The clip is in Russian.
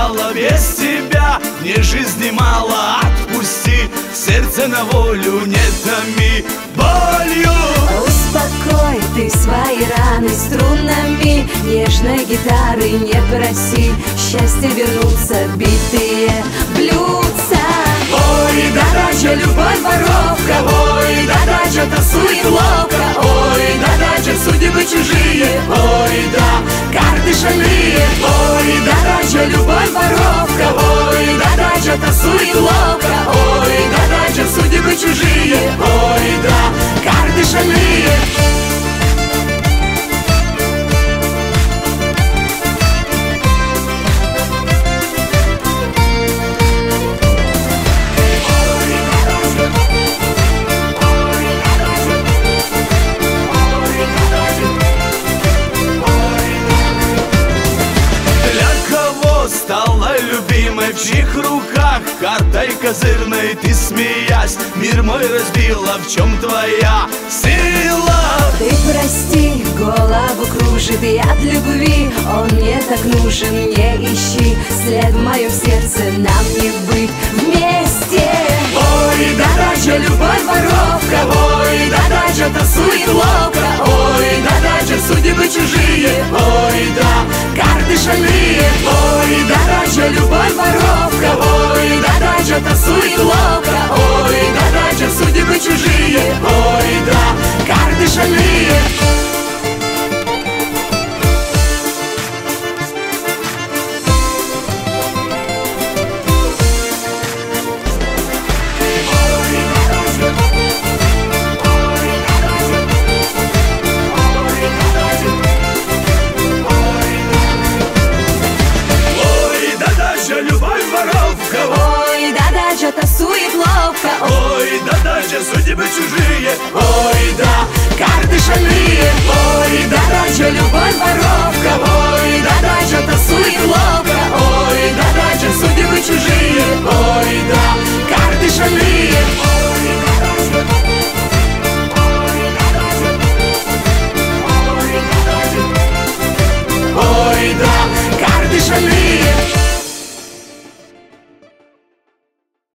мало без тебя, мне жизни мало, отпусти, сердце на волю не томи болью. Успокой ты свои раны струнами нежной гитары, не проси счастья вернуться, битые блюдца. Ой, да-да, любовь воровка, ой, да-да, тасует ловко, ой, да-да, судьбы чужие, ой, да, карты шальные. Ой, да-да, любовь воровка, ой, да-да, тасует ловко, ой, да-да, судьбы чужие, ой, да, карты шальные. Стала любимой, в чьих руках картой козырной ты, смеясь, мир мой разбила. В чем твоя сила? Ты прости, голову кружит яд любви, он мне так нужен, не ищи след в моем сердце, нам не быть вместе. Ой, да-да, любовь воровка, ой, да-да, тасует ловко, ой, да-да, судьбы чужие, ой, да, карты шальные. Ой, да-да, любовь воровка, ой, да-да, тасует ловко, ой, да-да, судьбы чужие, ой, да, карты шальные. Ой, да-да, тасует ловко, ой, да-да, судьбы чужие, ой, да, карты шальные. Ой, да-да, любовь воровка, ой, да-да, тасует ловко, ой, да-да, судьбы чужие.